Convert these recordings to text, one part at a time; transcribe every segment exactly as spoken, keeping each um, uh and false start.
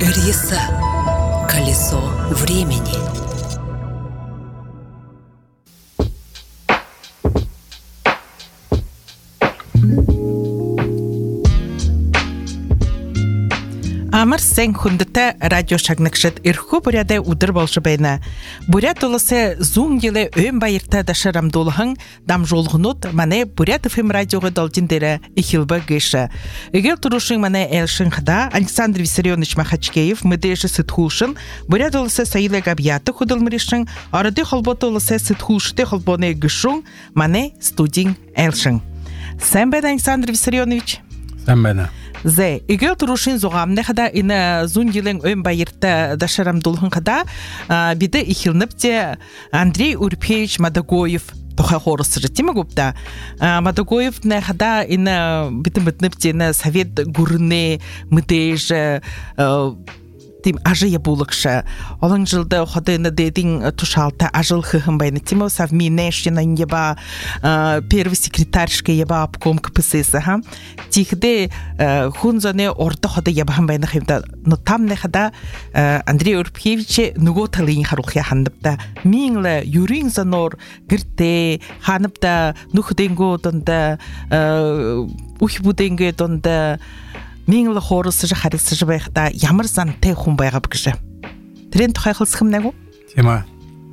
Риса. Колесо времени. Амар сен хүндтэй радио шагнагчид эрхүү бүрядэ өдөр болж байна. Бүряд улсы зүүн гилэ өн баяртай дашарамдуулхан дамжуулгнууд манай Бүряд эф эм радиогод олжин дээр ихилбэ гэш. Эгэл турушин манай Элшин хада Александр Виссарионович Махачкеев мэдээж сэтгүүлшин Бүряд улсы соёлыг абьяты хөдөлмөрийн орды холбоотой улсы сэтгүүлштэй холбооны гишүүн манай студийн Элшин. Сайн байна Александр Виссарионович. Сайн байна. Зе, эгэл турушин зугамны хада ина зүүн гилэн өн баяртай дашарамдуулхан хада биде ихилнэп те Андрей Урпевич Мадагоев тухай хоросыр тийм гупта Мадагоев на хада ина битэн битнэп те на совет гүрнэ мэдээж тим ажия булакша олон жылда ходына дедин тушалта ажил хым байна тимо совместная неба первый секретарьшка еба обком КПСС ха тихде хунзане орто хода еба хым байна хэмда но там не хада Андрей Урпевич нөгөө талын харухя хандапта мингле юрин занор гэрте ханапта нүхденгөө донда ухбуденгэ донда Мингла хоросж харилсж байхдаа ямар зантай хүн байгаа гэж. Тэрэн тухай хэлсэх юм нагу? Тийм аа.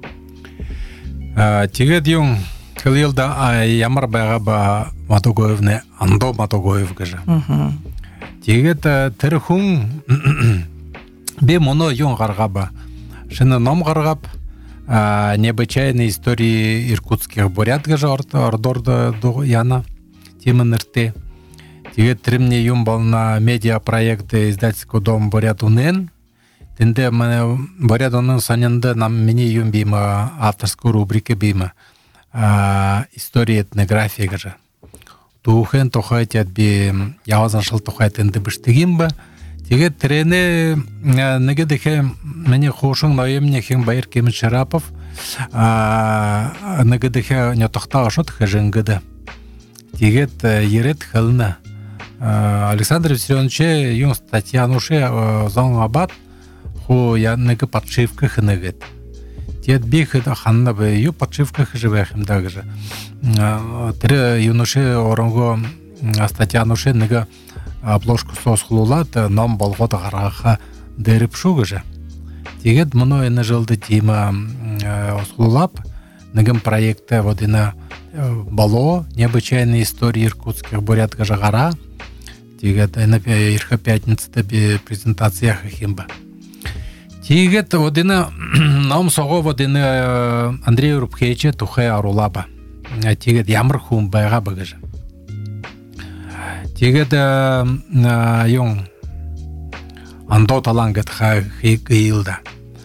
Аа тэгээд юм хэлэлда ямар байгаа ба Мадагоевны Андо Мадагоев гэж. Аа. Тэгээд тэр хүн би моно юм гаргаа ба. Шинэ ном гаргав необычайные истории иркутских бурят гэж ордорд яна темнэртэй. Тэгээд тэрмний юм болна медиа проекты издательского дома Бурят Унэн. Тэнде манай Бурят Унэн санянда нам миний юм бима авторской рубрика бима история этнография гэж. Түүхэн тухайд би явазан шил тухайд тэнде биштэгим ба. Тэгээд тэрэне нэгэдэхэ миний хошин ноёмны хэн Баяр Кемин Шарапов нэгэдэхэ нятахтаа шот хэжэнгэдэ. Тэгээд ерэт хэлнэ Александр Виссарионович юм статья нуше зон абат ху я нэг подшивках нэгэд. Тэд бих ханна бе ю подшивках живэх юм да гэж. Тэр юноше оронго статья нуше нэг обложку сосхлуулаад ном болгоод гаргаха дэрвшу гэж. Тэгээд моно энэ жылд тийм сосхлуулап нэгэн проект вот энэ бало необычайные истории иркутских бурят гэж гара. Тэгээд энэ ирхэ пятницата би презентациях химба. Тэгээд вот энэ ном сого вот энэ Андрей Урпевич тухай арулаба. Тэгээд ямар хүн байгаа ба гэж. Тэгээд юм андо талангат хайлда.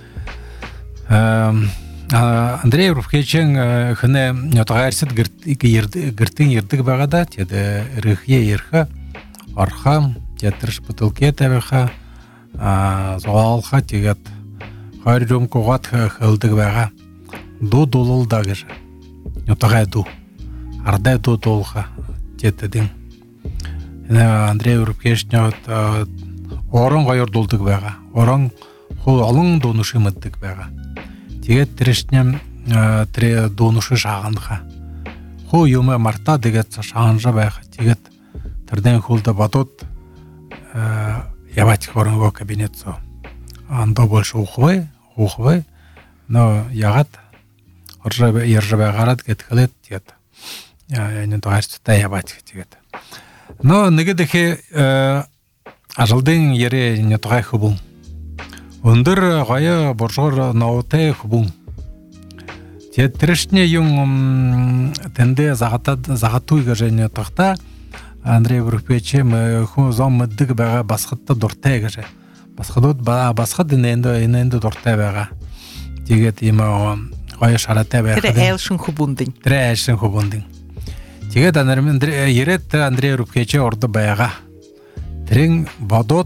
Андрей Урпевич хэнэ нотгаарсад гэртэн ярддаг байгаа да. Тэгээд рхе ярха архам театрш бутылке тавиха а зоолха тэгээд хайром когат хэлдэг байгаа. Ду дулулда гэж. Нотгай ду. Ардай ду дулха театрдин. Андрей Урпевич нот орон гоёрдулдаг байгаа. Орон хуу олон дуунуш мэддэг байгаа. Тэгээд тэршнэм тэр дуунуш шаагандха. Хуу юм марта тэгээд шаанжа байх. Тэгээд тэрдэн хулда бодод яваач хоронго кабинет зо. Андо больше ухвэ, ухвэ. Но ягат оржа яржа гараад гэтгэлэт тэгээд энэ дээрчтэй яваач тэгээд. Но нэгэдэхэ ажалдын ярэ нэтгай хөвөн. Өндөр гая боржгор ноутэй хөвөн. Тэгээд тэршний юм тэндэ загатад загатуй гэж нэтгата Андрей Урпевич хүн зам мэддэг байгаа басхадтай дуртай гэж. Басхадууд басхад энэндээ энэндээ дуртай байгаа. Тэгээд ийм гоё шараатай байх. Тэр айлшин хөвөндин. Тэр айлшин хөвөндин. Тэгээд Андрей яриад Андрей Урпевич орд байгаа. Тэрэн бодоод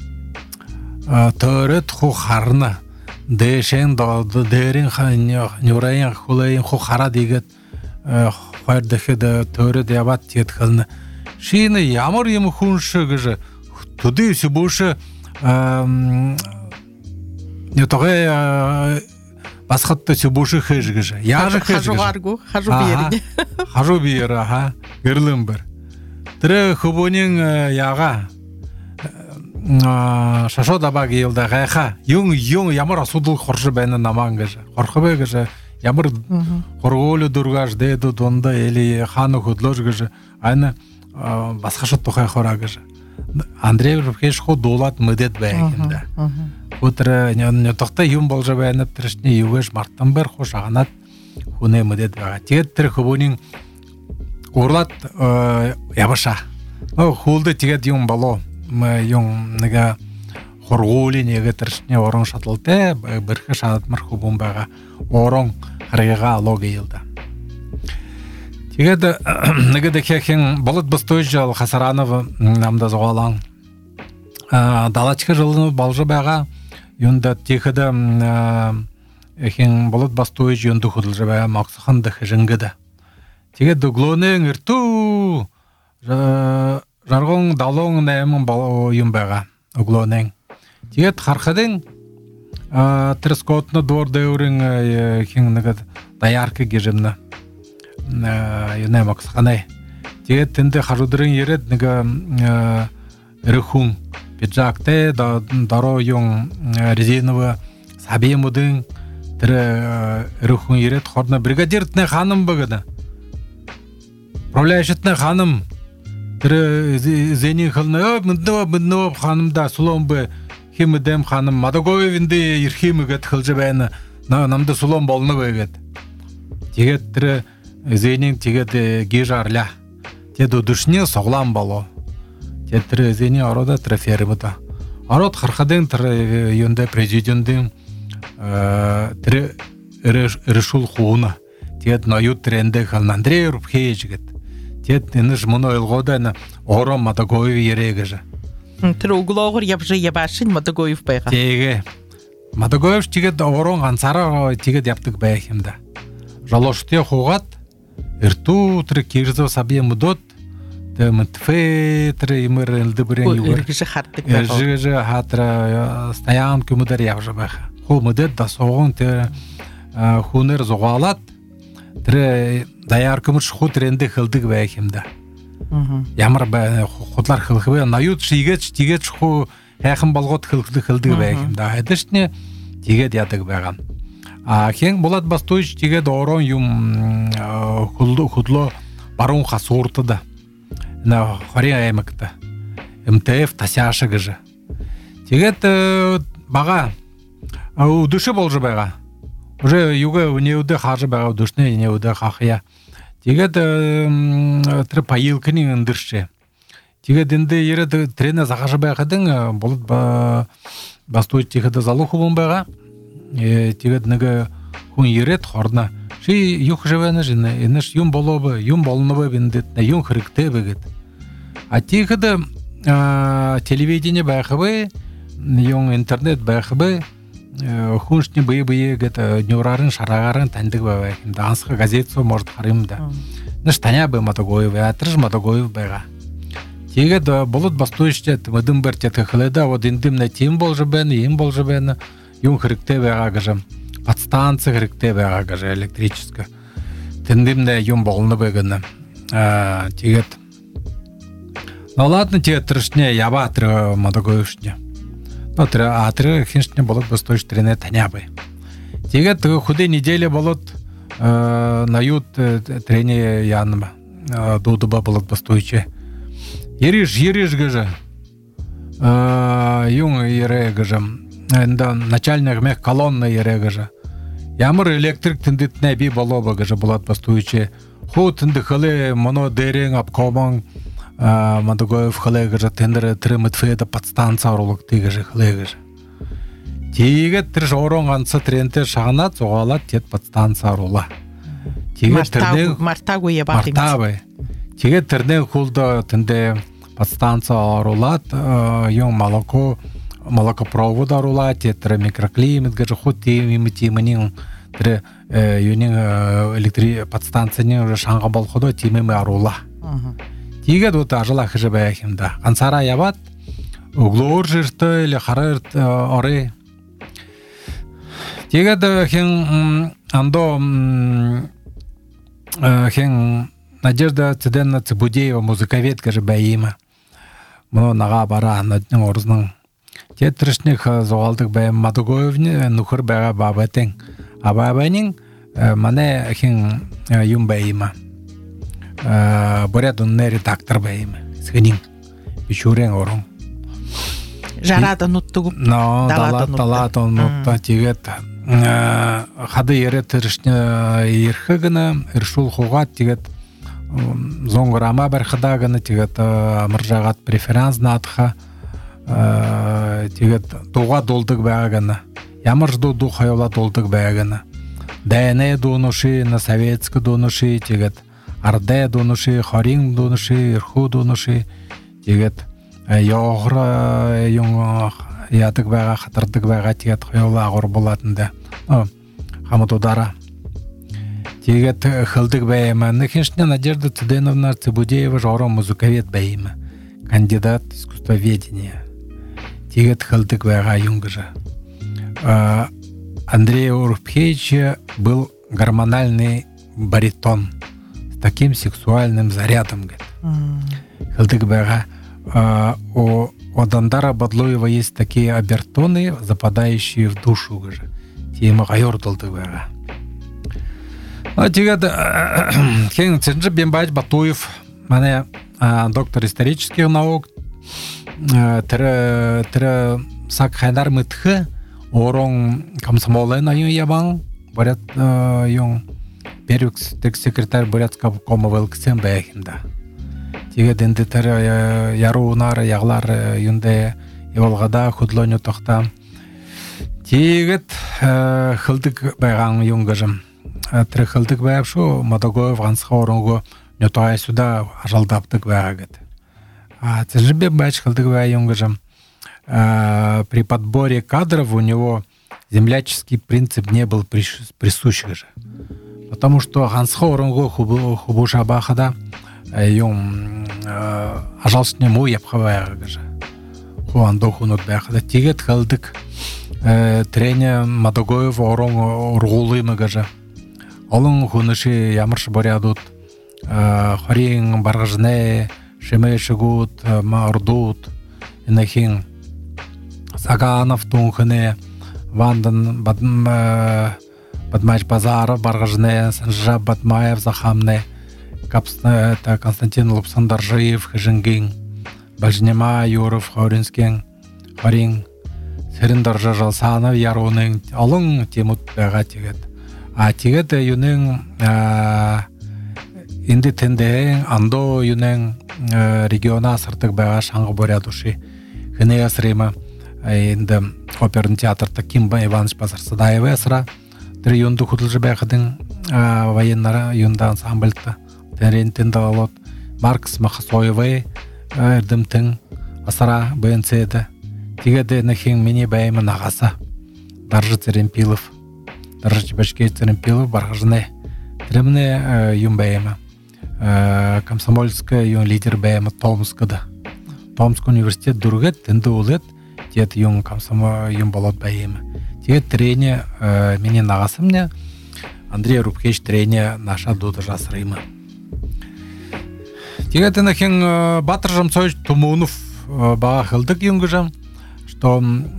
төрөд ху харна дэшэн дээрэн нюрайн хулайн ху хараад игээд хоёр дахиад төрөд яваад тэгэхэд хэлнэ. Шинэ ямар юм хүн шиг гэж төдөөс бөөш нетоге басқатты сөбуші хыжгыжы. Яжы хыжгыжы. Хажуаргу, хажу биеріне. Хажу биер, аха, гырлым бір. Тірі хубонин яға шашо даба келді ғайқа. Юң-юң ямар асудыл қоржы бәйні намангыжы. Қорқы бәйгіжі. Ямар қорғолы дұрғаш дейді донда елі қаны құдлыжгыжы. Айны басқашы тұқай қорағыжы. Андрей Рубкевич ху долат мыдет бәйгімді. Утыры нетоқта юм болжа бәйініп түрішіне югеш марттан бір хош ағанат хуне мыдет бәйгі. Тегет түрі хубонин урлат ябыша. Хулды тегет юм боло. Юм неге хоргули неге түрішіне орын шатылды. Біркі шанатмыр хубон бәйгі. Орын қарыға алоғы елді. Тегеді неге декекен болыт бұстойжы ал Хасаранов намда зоғалан. Далачқы жылыны балжы бәйға. Юнда текеді болыт бұстойжы юнды құдылжы бәйға мақсықанды хыжыңгыды. Тегеді глонын үрту жарғың далуң нәймін үйін бәйға глонын. Тегеді қарқыдың Трескотны двор дәурің даяркы кежімні юнай мақсықанай. Тегет тінді қажудырың ерет рыхун пиджакты даро юн резиновы сабемудың тірі рыхун ерет қорна бригадиртіне ханым бұғыды. Правляющетіне ханым тірі зені қылны мүндіва ханымда сұлым бұ Химидем ханым Мадагоевинде ирхимигет хылжы бәйіні намды сұлым болны бәйгет. Тегет тірі зейнің тегет гежарля. Теду дүшіне соғлам болу. Тет тірі зейні арода тірі феріміді. Арод қырқадың тірі йонда президентің тірі ірішул хуына. Тегет нают тренді қылын Андрей Рубкевич жігет. Тет ініш мұны ойлғода ором Мадагоеви ерегіжі. Тірі углоғыр ябжы ябашын Мадагоев бәйға. Теге. Мадагоев тегет орон ансара тегет яптық бәйхімді. Жалошты хуғат, үрту тірі керзі сабия мұдот, мүтфе тірі емір әлді бірен югір. Үргіжі қаттық бәйға. Үргіжі қатыры стаян көмідар яғжы бәйға. Ху мұдет да соғын тірі хунер зоғалат, тірі даяр көмір шху тіренді қылдық бәйхімді. Ямар бәйіні құтлар қылғы бәйіні. Нают шигет тегет шху әқім балғот қылғы қылдығы бәйіні. Әдішіне тегет ядығы бәйған. Кен болат бастойш тегет орон юм құдлы барун қасуыртыды. Хорен әймікті. МТФ тасяшы ғыжы. Тегет баға үдіші болжы бәйға. Уже юғы үнеуді қажы бәйға үдішіне үнеуді қақия. Тегет тірі пайылкінің үндірші. Тегет енді ері трені зағажы бәйқадің болыт бастойт тегеті залы құбын бәйға. Тегет нүгі хүн ерет қорына. Ши юқ жөвәні жіне, еніш юн болуы, юн болуны бәй бендетіне, юн қырықты бәгет. А тегеті телевидение бәйқы бәй, юн интернет бәйқы бәй, хуншни бые-бые гэта нюрарын шарагарын тандык бай. Дансқа газетсо может харымда. Наш таня бы Мадагоев, атрыж Мадагоев байга. Теге да болот бастойште мыдым бір тетке хылыда, вот индим на тим болжы бәні, ем болжы бәні, юн хырыкте байга гажы. Подстанция хырыкте байга гажы электрическа. Тіндим на юн болны байганы. Тегет. Ну ладно, теге трышне яба атры Мадагоевшне. Отры атры хиншне болот бастойш трене танябы. Тегет худы неделя болот нают трене янма. Дудуба болот бастойче. Ериш, ериш гажа. Юн ере гажа. Начальник мех колонна ере гажа. Ямар электрик тіндет нәби болоба гажа болот бастойче. Ху тінді хылы моно дерен апкоман Мадагоев хылы гажа тендері тіріміт фейда подстанция орылық тегежі хылы гажа. Теге тіріш орон ғанса тренте шағанат соғалат тет подстанция орыла. Мартагу ебақ емес. Мартабы. Теге тірден құлды тінде подстанция орылат, ең молоко, молокопровод орылат, тетірі микроклимат гажа худ темімі темінен тірі юнин электри подстанцияның шаңға болқыды темімі орыла. Тегет вот ажыла хыжы бәйхімді. Ансара ябат, углоор жиртэй или хараарт орой. Тэгээд хин андо хин Надежда Цыденна Цыбудеева музыковед каже бәйима. Мұны наға бара анадның орызның. Тетрішнік зоғалдық бәйім Мадугоевне нұхыр бәға бабатың. Абабайның мане хин юм бәйима. Борят ұнны редактор бәйима. Сғынин. Бішурен орын. Жарады нұттығы. Но, далат ұнытта тегет. Хады ері тірішне ерхігіні, ершул хуғат тегет. Зоңғырама бір қыдағыны тегет мұржағат преферанс натыға тегет туға долдық бәғыны. Ямыр жду хайола долдық бәғыны. Дәйне донуши, на советскі донуши тегет. Арде донуши, харин донуши, ерху донуши тегет. Яғыр юң ятық бәға, қатырдық бәға тегет хайола ағыр болатынды. Хамыд удара. Тегет хылдық бәйімі. Нөхіншіне Надежда Цыденовна Цыбудеева жоры музыковед бәйімі. Кандидат искусствоведения. Тегет хылдық бәйға юнгыжы. Андрей Урпхевич был гормональный баритон с таким сексуальным зарядом. Хылдық бәйға. У Адандара Бадлоева есть такие обертоны, западающие в душу. Тема ғайор долдық бәйға. Тегет хен Ценджи Бембач Батуев, мане доктор исторических наук, тірі сак хайдар мытхы, орон комсомолы на юн ябан, борят юн перюкстік секретарь Бурятского комовел ксен бәйхімді. Тегет енді тірі яру унар яғлар юнде еволғада худлоню тоқта. Тегет хылдық бәйған юнгыжым. Тірі хылдық бәйіп шу Мадугоев ғансыға орынғы нөтуай сюда ажалдаптық бәйгет. Цежибе бәйч хылдық бәй юнгыжым. При подборе кадров у него земляческий принцип не был присущ. Потому что ғансыға орынғы хубу шабахада юн ажалшыне му епқа бәйгет. Хуандо хунут бәйгет. Тегет хылдық трене Мадугоев орын ұрғулы мығыжы. Олың хунышы ямыршы борядут, харин барғыжне, шеме шығут, мағырдут, инахин Саганов тунхыне, Вандан Бадмач Базаров барғыжне, Санжа Батмаев захамне, Константин Лупсандаржиев, Хыжынгин, Бажнема Юров, Хауринскен, Харин Сырындаржа Жалсанов, Яруның, олың темут бәға тегет. А тегет юнен инди тендең андо юнен региона сыртык бәға шаңғы борядуши. Хыне ясырыма инди оперный театрта Кимба Иванович Пасарсадаева ясыра. Тірі юнды худылжы бәғыдың военнара юнда ансамбльта. Тенрен тенді алот. Маркс Махасоевай әрдімтің асыра БНЦ-ді. Тегеде нәхең мені бәйімі нағаса. Даржы Церемпилов. Даржы Чебашкей Церемпилов барғыжыне. Тіреміне юн бәйімі. Комсомольская юн лидер бәйімі Томскыды. Томск университет дұрғет, тінді олет. Тет юн комсомо юн болот бәйімі. Тет трене мені нағасымне. Андрей Урпхевич трене наша дуды жасырымы. Тегеде нәхең Батыр Жамсович Тумунов баға қылдық юнгыжам. Что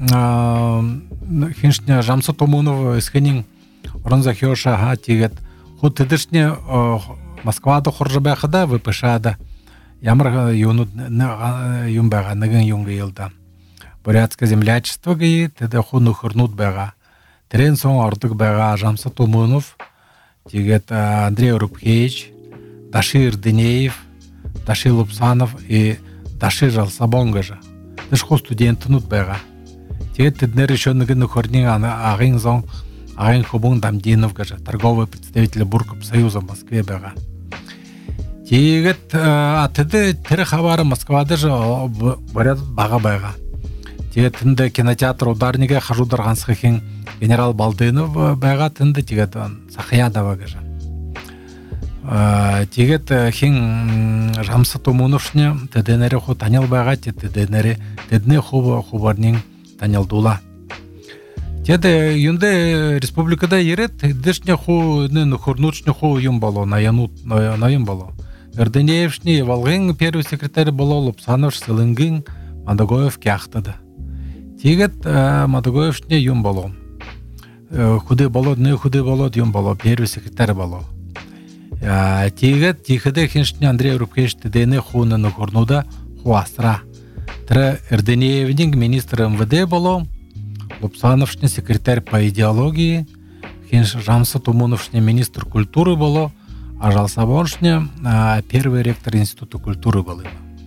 хиншне Жамса Тумунов исхенин Ронза Хёша ха тегет. Худ тедишне Москвада хоржабахада выпышада. Ямар юну юм бага наган юнга елда. Бурятское землячество гаи теде хуну хурнут бага. Трен сон артык бага Жамса Тумунов, тегет Андрей Урпхевич, Дашир Денеев, Дашир Лупсанов и Дашир Жалсабонгажа. Дышху студенты нут бэга. Тегет теднер еще наган хорнин агин зон агин хубун Дамдинов гажа, торговый представитель Буркопсоюза в Москве бэга. Тегет а теде тірі хабары Москвада же борят бага бэга. Тегет тінде кинотеатр ударнига хажудар гансхахин генерал Балдынов бэга тінде тегет Сахаядова гажа. тегет хин жамсы томунушне теденере ху танял бага теденере тедне ху хубарнин танял дула. Теде юнде республикада ерет дешне ху не нухурнучне ху юм бало наянут наям бало. Эрденеевшне Волгин первый секретарь было Лупсановш Сылынгин Мадагоев кяхтады. Тегет Мадагоевшне юм бало. Худы бало, не худы бало, юм бало, первый секретарь бало. Тегет тихеде хиншне Андрей Рубкевич тедене хуны нухурнуда хуастра. Тре Эрденеевнин министр эм вэ дэ бало, Лупсановшне секретарь по идеологии, хинш Жамсы Тумуновшне министр культуры бало, а Жалсабоншне первый ректор института культуры был.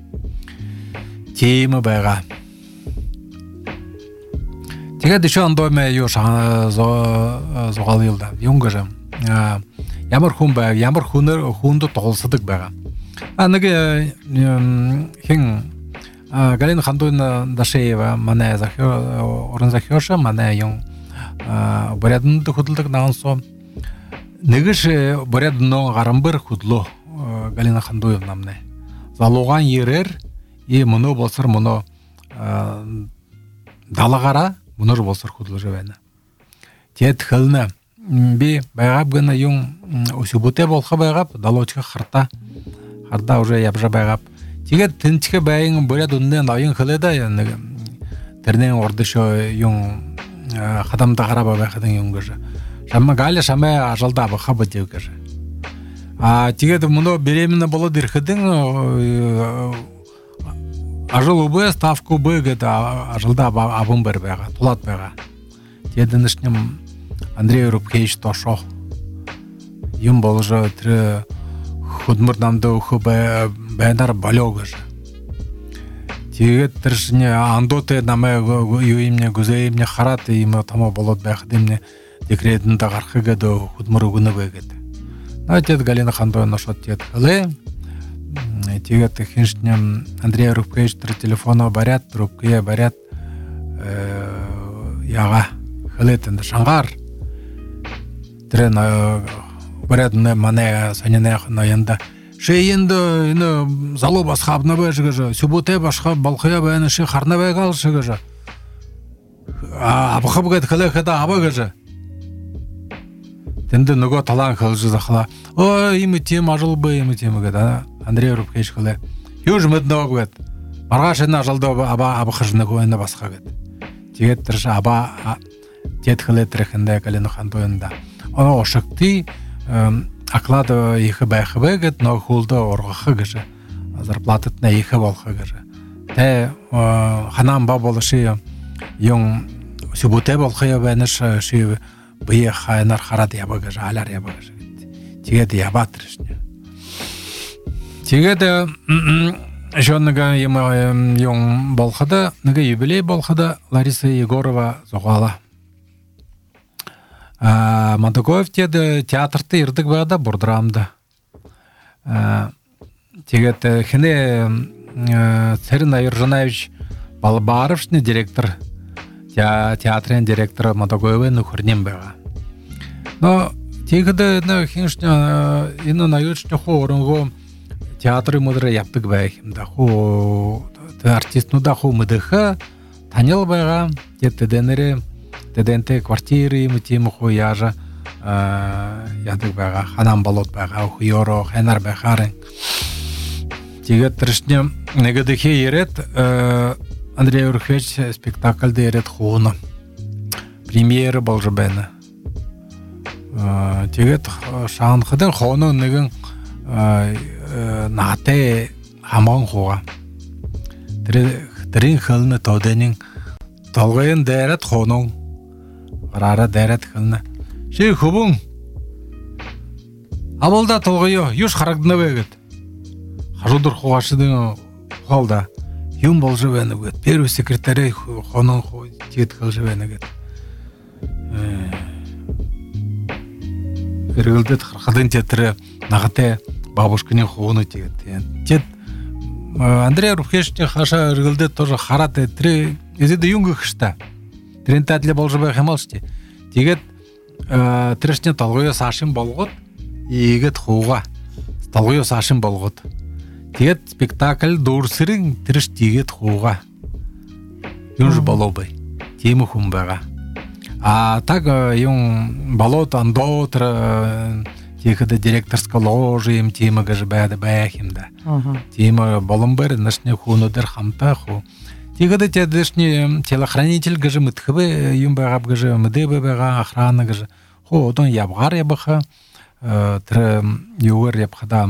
Темы бэга. Тегет еще андоме юш зогалылда. Юнгажы. Ямар хун бэга, ямар хуныр хунду тоғылсыдық бэга. Аныге хин Галина Хандуевна Дашеева мане орын захёша, мане юн борядынды худылдық нағынсо. Негіш борядыны ғарамбыр худло Галина Хандуевна мне. Залуған ерер, и мұны болсыр мұны далағара, мұны болсыр худло жевені. Тет хылны. Би байгап гына юн усюбуте болха байгап, далочка харта. Харта уже ябжа байгап. Тегет тінчке байың борядынны найын хылыда, тернен орды шо юн қадамда қараба байқадың юнгыжы. Шама галя шама ажалда баха бадевгаже. А тегет мұны беременна болу дирхидин ажал убы ставку бы гада ажалда абын бір бәға, тулат бәға. Тедінішнем Андрей Рубкевич тошо. Юм болжы тірі худмырдамды ухы бәйнар балёгыжы. Тегет тіршіне андоты намай юимне гузейимне хараты имы тама болот бәқдімне декретінде қарқыға да худмыры күні бәгеді. Тет Галина Хандуевна шот тет хылы. Тегет хиншне Андрей Рубкевич телефона барят, трубкия барят яға хылы тінді шаңғар. Тірен барядыны мане санене наянда. Шейінді залу басқабына бәжігіжі, сүбуте башқа балқия бәйіні шей қарна бәйгал шығыжы. Абықы бұғайд хылы қыда абығыжы. Тенді нүгі талан қылжы зақыла. О, имі тем ажыл бы, имі темі геді. Андрей Рубкевич қылы. Юж мүдіні бұғайд. Барға шейін ажылды абықы жыны көйіні басқа геді. Тегет тұршы аба тет қылы тірекінде Галина Хандуевна. Оны ошықты аклады ехі бәйхі бәгіт, но хулды орғықы гіжі. Зарплатытына ехі болқы гіжі. Тә ханам ба болы шей ең сүбуте болқы ебәніш шей бұйы қайынар қарады ябы гіжі, алар ябы гіжі. Тегеді ябатыр ішіне. Тегеді жонныға ең болқыды, нүгі юбилей болқыды Лариса Егорова зоғала. Мадагоев теді театрты ердік бағда бұрдырамды. Тегет хіне Церин Айыржанаевич Балбаровшны директор, театрын директор Мадагоевы нүхірнен бәға. Но тегеді хиншне ину найыршны ху орынғы театры мұдыры яптық бәйхімді. Ху артистнуда ху мұдықы танел бәға, теденері Теденте квартиры мытимы ху яжа ядык бәға, ханам болот бәға, хуйоро, хэнар бәғарын. Тегет тұрышне негедіке ерет Андрей Рубкевич спектакльді ерет хуыны. Премьері болжы бәні. Тегет шағынқыдың хуыны неген нағате хамған хуға. Тірін қылыны тауденің талғайын дәрет хуының Рара дәрет қылны. Шей хубың. Абылда толғайы, юш қарагдына бәгет. Қажудыр қуғашыдың қалда. Юм бол жывәні бәгет. Первый секретарей қонын тет қыл жывәні бәгет. Кіргілдет қырқыдың тетірі нағыте бабушкінің қуғыны тегет. Тет Андрей Рубкевичне хаша ыргылдет тоже хараты тірі езеді юңгі қышта. Трент әділі бол жыбай қамалшты. Тегет тірішне талғойы сашын болғыт, егет хуға. талгыйо сашын болгот. Тэгээд спектакль дуурсырын тэрш тийгэт хууга. Юуж болобой. Тийм хүн байгаа. А так юм болот андотр тийхэд директорская ложа юм тийм гэж байд байх юм да. Тийм боломбер нашны хүнүүдэр хамтаа хуу. Тэгээд тэдэшний телохранитель гэж мэдхвэ юм байгаа гэж мэдэбэ байгаа охрана гэж хуу одон явгаар ябха тэр юуэр ябхада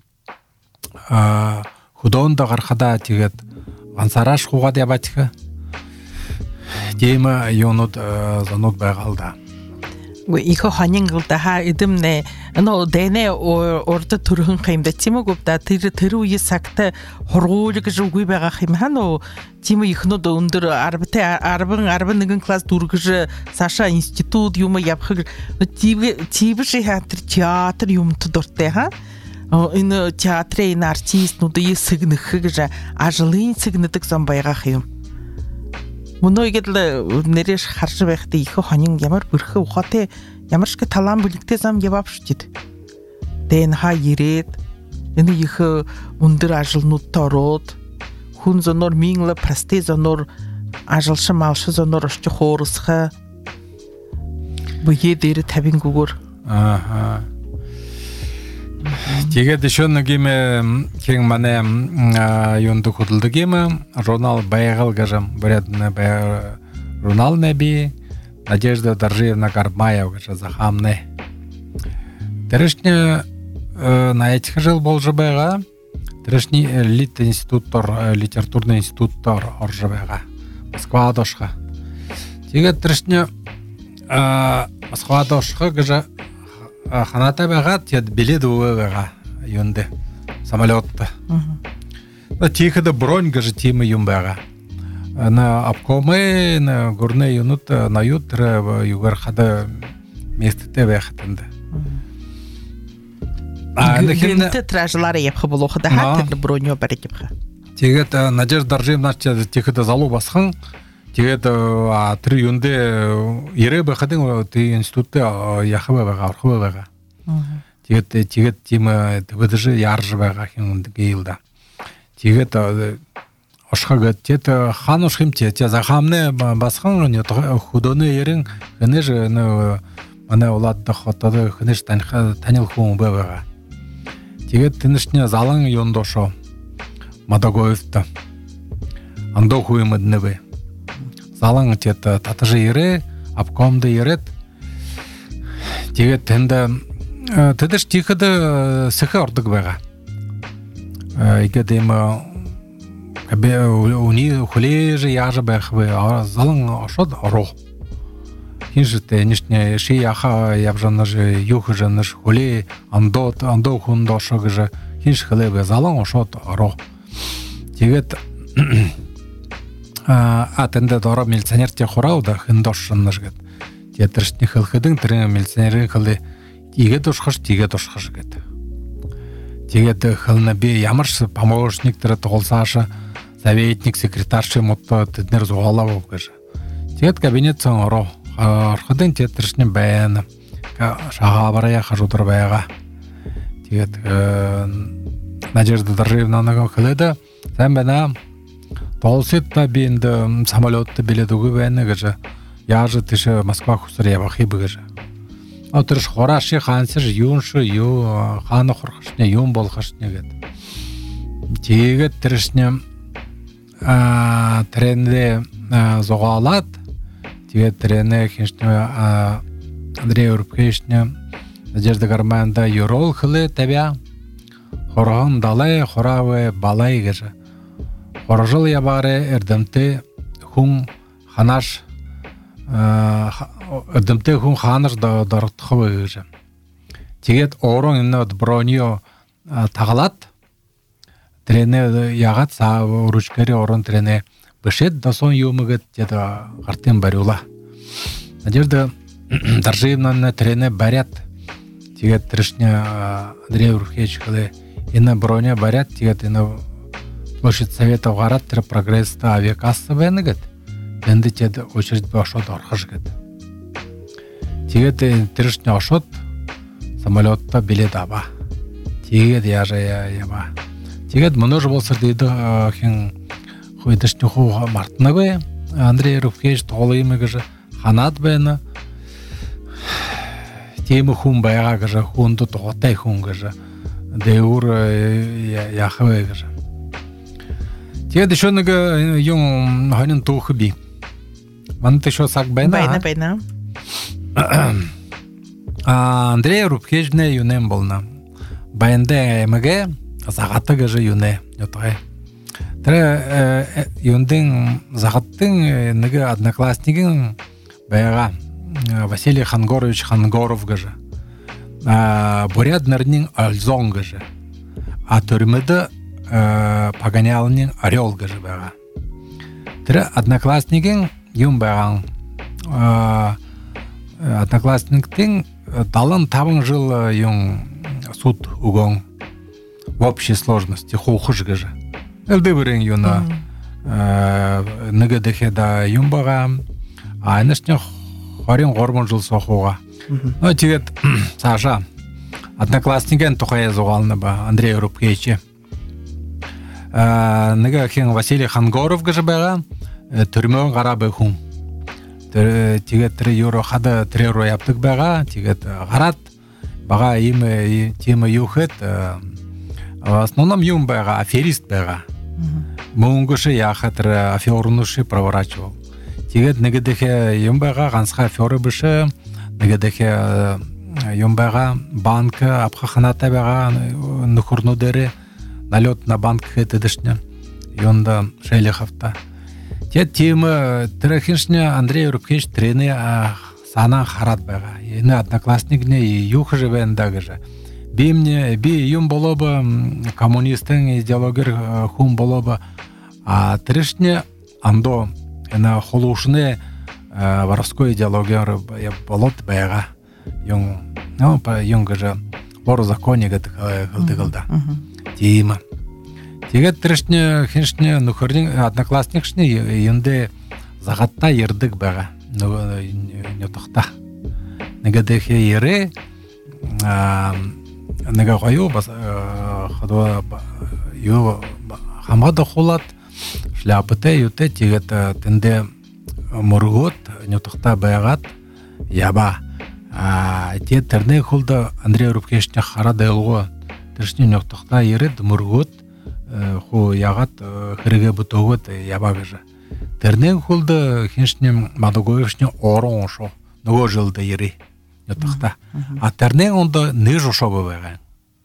а худонд гарахада тэгээд ансараш хугаад ябачих. Тийм юунууд занууд байгаал да. Ихо ханингалда ха эдэмнэ но дэнэ орд төрхөн хэмдэ тимэгөвда тэр тэр үе сагта хургуулг гэж үгүй байгаа юм хано тийм ихнүүд өндөр арбатай арбан арбан нэгэн класс дүргэж саша институт юм явах тийбш театр театр юмд дуртай ха энэ театрын артистнуудын сэгнэх гэж ажлын сэгнэдэг зам байгаах юм. Мөнөйгэл нэрэж харж байхдаа их хонин ямар бүрхэ ухаатай ямар ч талаан бүлэгтэй зам яваавчихэд. Дэн ха ирээд энэ их өндөр ажлнуудтай ороод хүн зөнөр мингла прости зөнөр ажилшин малш зөнөр очиж хуурсха бүхий дээр тавин гүгөр. Ааха. Тэгээд шон нэг юм хин манай юунд хөдөлдөг юм Ронал Байгал гэжэм брэднэ бай Ронал нэби Надежда Доржиевна Гарбаева гэж захамны. Тэрэшний найт жил болж байгаа. Тэрэшний Лит институттор литературный институттор орж байгаа. Москвад ошха. Тэгээд тэрэшний Москвад ошха гэж ханата байгаа тэд билет өгөө байгаа юундэ самолетта. Аа. Тийхэд бронь гэж тийм юм байгаа. На обкомы на горные юнут на ютр югар хада месттэй байхад энэ. Аа нэхэн тражлары явах болох да хатэр броньо барих явах. Тэгээд Надежда Доржиевна тийхэд залуу басхан тэгээд тэр юундэ ирээ байхад тий институтте яхав байгаа орох байгаа. Тэгээд тэгээд тийм тэвэж яарж байгаа юм гээл да. Тэгээд ошхагад тэт хануш хэмтэ тэ захамны басхан худоны ярин гэнэж нэ манай улаад хотод хэнэж таних танил хүн байгаа. Тэгээд тэнэшний залан юндошо Мадагоевта андо хүн мэднэвэ. Залан тэт татажи ирээ обкомд ирэт. Тэгээд тэнд тэдэш тийхэд сэхэ ордог байгаа. Игээд юм кабе уни хүлээж яаж байх вэ? Залан ошод ороо. Хинжтэй нишне ши яха явжанаж юх жанаж хүлээ андот андо хүн дошо гэж хинж хэлээ залан ошод ороо. Тэгээд а тэнд дороо милиционертэй хураа да хэн дошнаж гэд. Театрчны хэлхэдэн тэр милиционерийн хэлээ игээд ушхаш тийгээд ушхаш гэд. Тэгээд хэлнэ би ямар ч помощник тэр тоглсааш советник секретарч юм уу тэднэр зугаалаа гэж. Тэгээд кабинет сон ороо орходын театрчны байна. Шахавараа хажуудар байгаа. Тэгээд Надежда Доржиевна нэг хэлээд сайн байна. Толсетта би энд самолетт билет өгөө байна гэж. Яаж тийш Москва хүсэр явах юм гэж. Өтөрш хурааши хаансэр юунш юу хаана хурхашны юм болохшны гэд. Тэгээд тэршнэ а тренерэ зогаалаад тэгээд тренер хиншнэ Андрей Урпкешнэ Надежда Гарманда юрол хлэ тавя хорон далай хоравэ балай гэж. Хорожол яваарэ эрдэмтэй хүн ханаш эрдэмтэй хүн ханаш дорогдох вэ гэж. Тэгээд орон энэ броньо тагалаад тренер ягаад саа ручкари орон тренер бэшэд досон юмгээд яд гартын бариула. Надежда Доржиевна тренер барят. Тэгээд тэршня Андрей Урхеч хэлээ энэ броня барят. Тэгээд энэ площадь совета гараад тэр прогресста авиакасса байна гэд. Энд тэд очирд бошод орхож гэд. Тэгээд тэршня ошод самолетта билет аваа. тэгээд яжа яба. Тэгээд монож болсор дейді хин хойдышны хоо мартнагүй Андрей Рубкевич тоолыймы гэж ханаад байна. Тийм хүн байгаа гэж хүнд дуутай хүн гэж дэвэр яхавэ гэж. Тэгээд шо нэг юм хонин тух би. Мант шо саг байна. Байна байна. А Андрей Рубкевич не юнем болна. Байнде эмэгэ загата гэж юнэ ятгай. Тэр юндын загаттын нэг одноклассникын байгаа Василий Хангорович Хангоров гэж. А буряд нарнын Альзон гэж. А төрмөдө Паганялнын Орел гэж байгаа. Тэр одноклассникын юм байгаа. Одноклассниктын далан таван жыл юм суд угон в общей сложности хохож гэж. Элдеберин юна нэгэдэхэ да юм байгаа. А энэшний хорин гормон жил сохуга. Ну тэгээд цаашаа одноклассникын тухай зугаална ба Андрей Рубкевич. А нэг хин Василий Хангоров гэж байгаа. Төрмөн гараа байх хүн. Тэр тэгээд тэр евро хада тэрөөр явдаг байгаа. Тэгээд гараад бага им тема юухэд в основном юм байгаа аферист байгаа. Мөнгөш яхад тэр афернуши проворачивал. Тэгээд нэгэдэх юм байгаа ганцхан афер биш. Нэгэдэх юм байгаа банк апхаханатай байгаа нөхөрнүүдээр налет на банк хэдэшня. Юнда Шелиховта. Тэгээд тийм тэрхиншне Андрей Рубкевич тренер санаа хараад байгаа. Энэ одноклассникны юу хийж байна да гэж. Би мне би юм болоо ба коммунистын идеологер хүн болоо ба а тэршне андо энэ холушны воровской идеологер болот байгаа. Юм ну па юм гэж бор законе гэдэг хэлдэг. Тийм. Тэгээд тэршне хиншне нөхөрийн одноклассникшны юндэ загатта ярддаг байгаа. Нөгөө нөтөхта. Нэгэдэх ярэ а нэгэ гоё бас хадва юу хамаад хулаад шляптай юутэй тэгээд тэндэ мөргөт нөтөхта байгаад яба а тэгээд тэрний хулд Андрей Рубкевичний хараад байлгүй тэршний нөтөхта яриад мөргөт хуу ягаад хэрэгэ бүтөөгөд яба гэж. Тэрний хулд хиншний Мадагоевчний орон шо нөгөө жилд яри ятахта. А тэрний онд нэж шоо байгаа.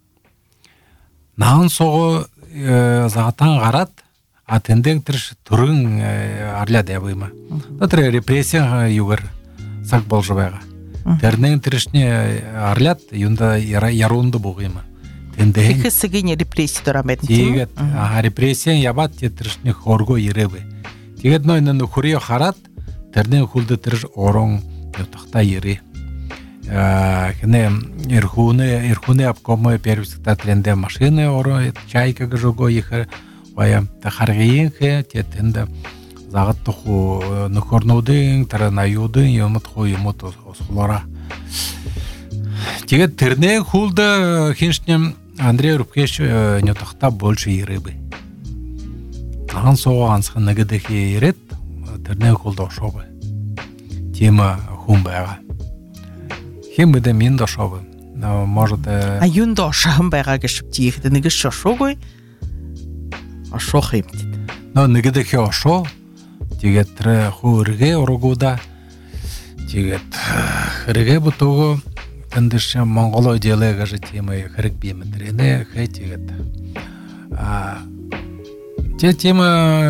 Наан сого загатан гараад а тэндэг тэр төрөн арлаад явыма. Тэр репрессийн югэр цаг болж байгаа. Тэрний тэршний арлаад юнда ярунд бугыма. Тэндээ хэсгийн репрессий дөрөмэд. Тэгээд репрессийн ябат тэршний хорго ирэвэ. Тэгээд нөө энэ нөхөрийг хараад тэрний хүлд тэр орон ятахта яри. А хэнэ эрхүүнэ эрхүүнэ обкомы первсэгта трендэ машины ороо чайка гэжого их вая тахаргийн хэ тэтэнд загат тоху нөхөрнүүдийн тэр наюудын юмд хуу юмуд осхолора. Тэгээд тэрний хүлд хиншнэм Андрей Рубкевич нётахта больше ирэбэ. Таан соо ганцхан нэгэдэх ирэт тэрний хүлд ошообэ. Тема хүн байгаа. Хим мэдэ минь дошообэ. Но может а юн дошхан байгаа гэж тийх нэг шошоогүй. Ошоох юм. Но нэгэдэх ошоо тэгээд тэр хөөргээ ургуудаа тэгээд хэрэгэ бутого тэндш Монголоо идеалээ гэж тийм хэрэг бим тэрнэ хэ тэгээд а тэ тийм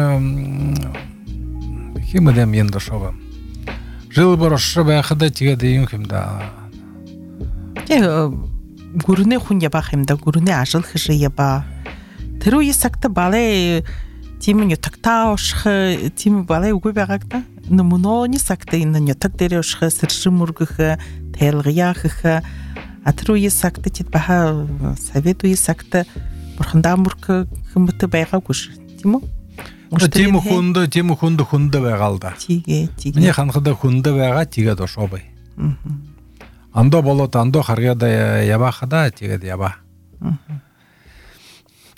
химэдэм яндашова жил борош байхад тэгээд юм хэмдэ тэ гүрнэ хүн ябах хэмдэ гүрнэ ажил хэж яба тэр үе сагта балэ тийм нютагтаа ушх тийм балэ үгүй байгааг та нэмононы сагта энэ нютаг дээр ушх сэршим мөргөх тэлгяах а тэр үе сагта тэд баха совет үе сагта бурхандаа мөрх хэмбэт байгаагүй ш тийм үү тийм хүнд тийм хүнд хүнд байгаа л да. Тигээ тигээ. Миний ханхад хүнд байгаа тэгээд ошообай. Аа. Андо болоод андо харгаад явахада тэгээд ява. Аа.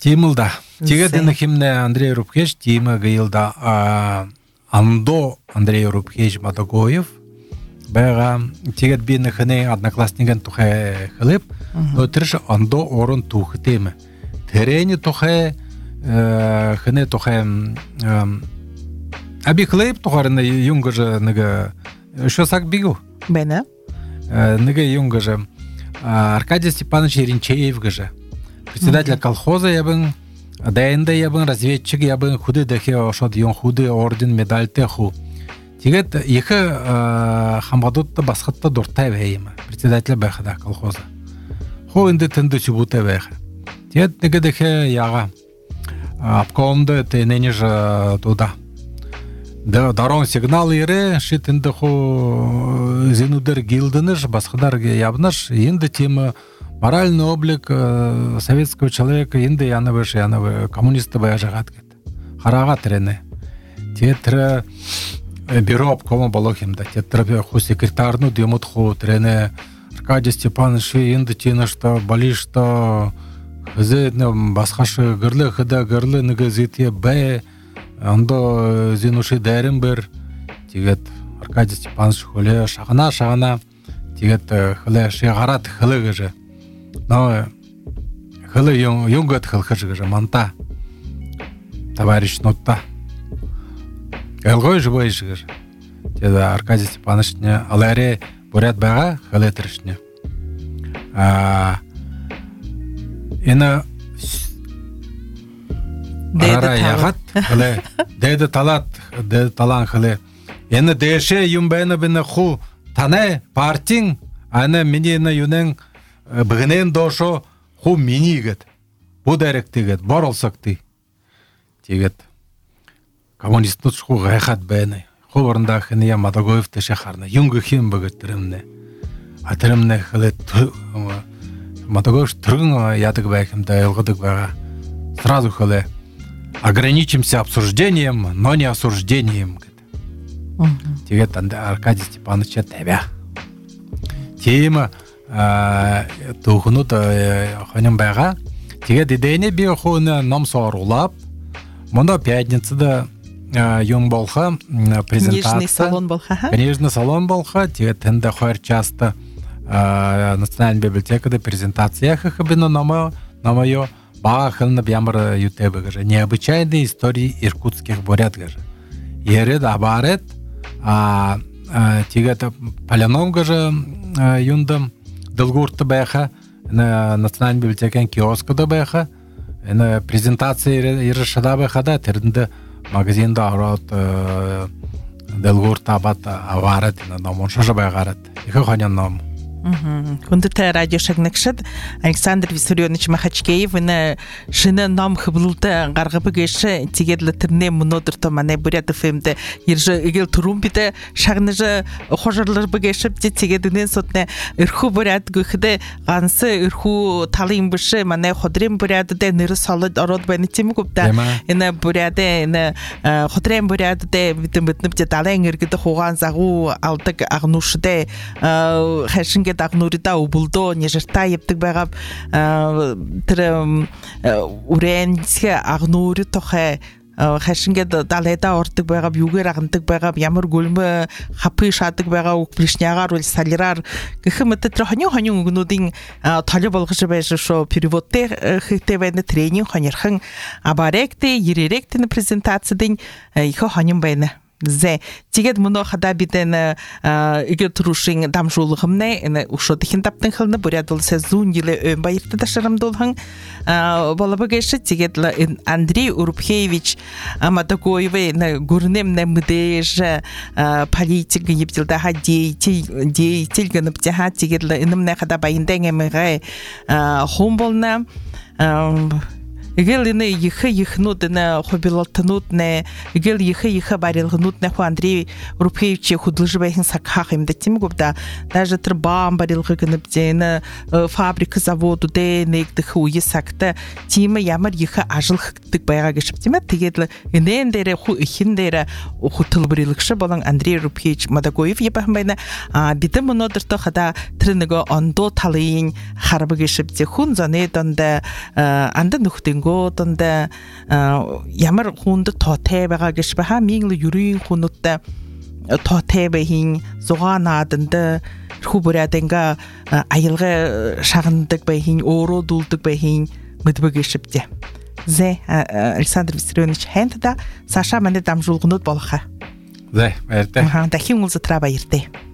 Тимылда. Тегет ины химне Андрей Рубкевич, Тима гыйлда Андо Андрей Рубкевич Мадагоев. Бәға тегет бейіні хыне одноклассниген тухай хылып, но тірші Андо орын тухы темі. Терені тухай хыне тухай аби хылып тухарыны юңғы жы ныгы шосак бігу. Бәні? Ныгы юңғы жы Аркадий Степанович Еринчеев гыжы. Председатель колхоза ябын, дайында ябын, разведчик ябын, худы дәхе ошад юн худы орден медаль теху. Тегет екі хамбадутта басқатта дұрттай бәйімі. Председатель бәйхада колхоза. Ху инді тінді сүбутай бәйхі. Тегет неге дәхе яға. Апкауымды тәйнені жы туда. Дарон сигнал ері, шит инді ху зинудер гилдыныш, басқадар ябныш, инді темі моральный облик советского человека, инді яны выш, яны вы коммунисты бәя жағат кет. Хараға тірені. Тетірі бюро обкома болохимда. Тетірі ху секретарну демут ху тірені Аркадий Степанович инді тені что бали что хызы басқашы гырлы хыда гырлы ныгы зетие бәе Андо зинуши дәрім бір, тегет Аркадий Степанович хөлі шағына-шағына, тегет хөлі шеғарат хылы ғыжы. Но хылы юңгат хылқы жығыжы, манта, товарищ нотта. Әлгой жыбай жығыжы. Теді Аркадий Степанович не аларе бұрят бәға хылы тұрышне. Ені Арара яғат, дәді талат, дәді талан қылы. Ені дәші юмбәні біні ху таны партин, аны менені юнен бұғынен дошо ху мені гет. Бұ дәрік тегет, бар олсақ ти. Тегет. Коммунистнут ху ғайқат бәні. Ху орында қыния Мадагоев тәші қарны. Юңғы хем бұғыт түрімне. Атырымне қылы Мадагоев тұрғын ядық бәкімді елғыдық бәға. Сразу қылы. Ограничимся обсуждением, но не осуждением. Тегет Аркадий Степанович тәбә. Тема тухынут ханым бәға. Тегет идейне бе хуны ном сорулап. Мұнда пятницада юң болха презентация. Книжный салон болха. Книжный салон болха. Тегет тенде хойр часто национальной библиотекада презентация хабино намайо. Баға қылынып ямыр ютебі ғажа. Необычайные истории иркутских бурят ғажа. Еред абарет, тегет поляном ғажа юндым, дылгурты бәйха, национальный библиотекан киоскада бәйха, презентация ерішада бәйхада, тердінді магазинда арат дылгурты абат аварет, намоншаша бәйғарет. Екі қанян наму. Хүндіті радио шагнакшыд Александр Виссарионович Махачкеев ины шыны нам хыбылды ғарғыбы кеші тегедлі түрне мұнодыр томаны бурят эфемді ержі егел тұрум біді шағныжы қожарлар бы кешіп де тегедінен сотны үрху бурят гүхіді ғансы үрху талайын бұшы маны ходрем буряды де ныры салы арод бәні темі көпті ины буряды ины ходрем буряды де бітім бітініп де талайын үргіді қоған зағу алдық ағнушыды қәшінге дағнурида убулдо нежерта ептік бағап тірі уренске ағнури тоқай қашынге далайда ортық бағап югер ағынтық бағап ямыр гөлмі хапы шатық бағап уқплишняғар өл салирар кіхімітті троханю ханю ұғынудың талы болғышы бәжі шо переводты хықтевайны тренинг ханерхың абаректі ереректіні презентациядың екі ханю бәйні Зе, тегет мұны қада бітен үгі тұрушың дамжулығымны, ұшо декін таптың қылны бұрядыл сезун елі өн байырты дашырымдылғын. Болабы кеші тегет Андрей Урупхевич Мадагоевы көрінемні мүдежі политика ептілдаға дейтел гыныптеға тегет үнімні қада байындың әміғай хом болна. Егел ины ехы ехнутны хобилалтнутны, егел ехы ехы барилгнутны ху Андрей Рупхевич худлыжбайхын сакхах имда тем губда даже трбам барилгы гыныптены фабрика заводу де нектых уе сакта тима ямар ехы ажыл хыктык байга кешип тима тегедле инендере ху ихиндере ху тылбырылыкшы болан Андрей Рупхевич Мадагоев ебахмайна бите монодыр тохада трыныго ондо талыйын харбы кешип те хун зане донда анда нухтын готонда ямар хүнд тоотэй байгаа гэж баха мингл юрийн хүнүттэй тоотэй бэхин зугаанаданда хубуряденга аялга шагнадаг бэхин өөрөө дулдаг бэхин мэдбэгшиптэй. Зэ Александр Виссарионович хэнтда Саша манд дамжуулгнууд болохаа. Зэ баяртай. Дахин уулзатраа баяртай.